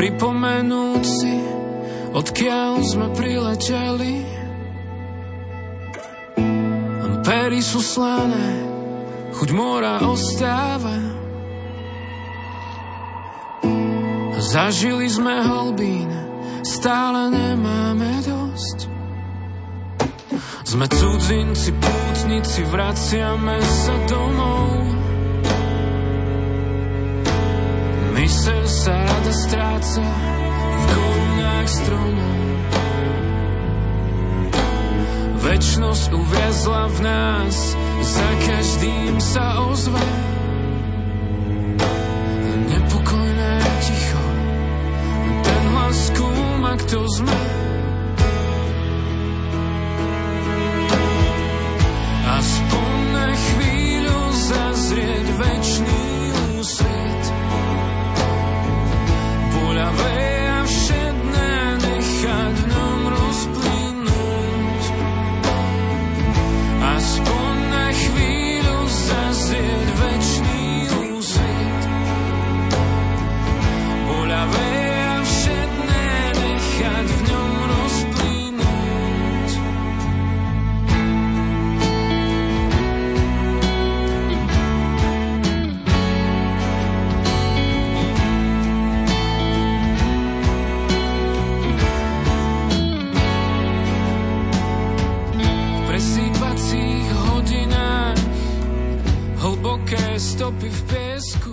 pripomenúť si, odkiaľ sme prileteli. Pery sú slané, chuť mora ostáva. Zažili sme hlbín, stále nemáme dosť. Sme cudzinci, pútnici, vraciame sa domov. Myseľ sa rada stráca v korunách stromov. Večnosť uviazla v nás, za každým sa ozve nepokojné ticho. Ten hlas skúma, kto sme. Aspoň na chvíľu zazrieť večný úsvit. Boľavé a všedné nechať v ňom rozplynúť. Aspoň na chvíľu zazrieť večný úsvit. Boľavé a všedné nechať v ňom rozplynúť. V presýpacích hodinách hlboké stopy v piesku.